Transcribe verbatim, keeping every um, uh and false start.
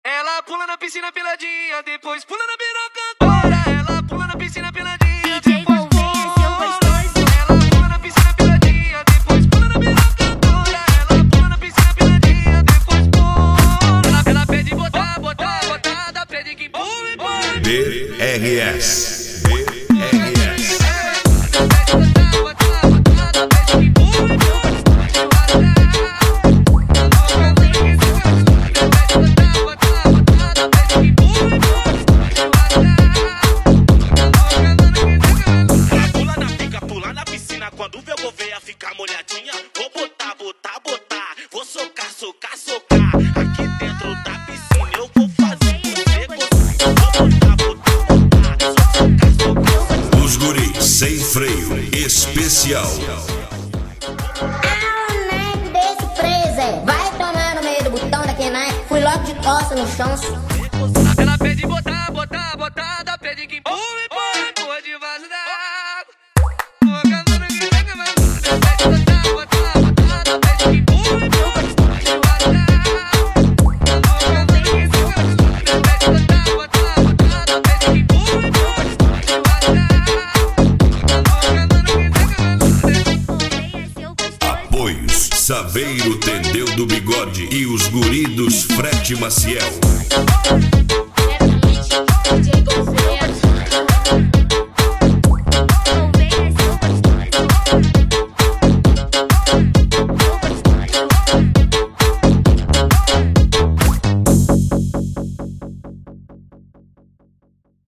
Ela pula na piscina peladinha, depois pula na piroca agora. Ela pula na piscina peladinha, depois pula. Ela pula na piscina peladinha, depois pula na piroca agora. Ela pula na piscina peladinha, depois pula. Ela, ela pede botar, botar, botada, pede que pule, pule. B R S. Quando vê eu vou ver a ficar molhadinha, vou botar, botar, botar, vou socar, socar, socar. Aqui dentro da piscina eu vou fazer você gostar. Vou botar, botar, botar, só socar, socar, socar. Os guris sem freio especial. Ah, o naipe desse freezer vai tomar no meio do botão daquele naipe. Fui logo de costas no chão. Ela pede botar, botar, botada, pede que pule, pule, pula debaixo da água. Apoios Saveiro Tendeu do Bigode e os guri dos Frete Maciel.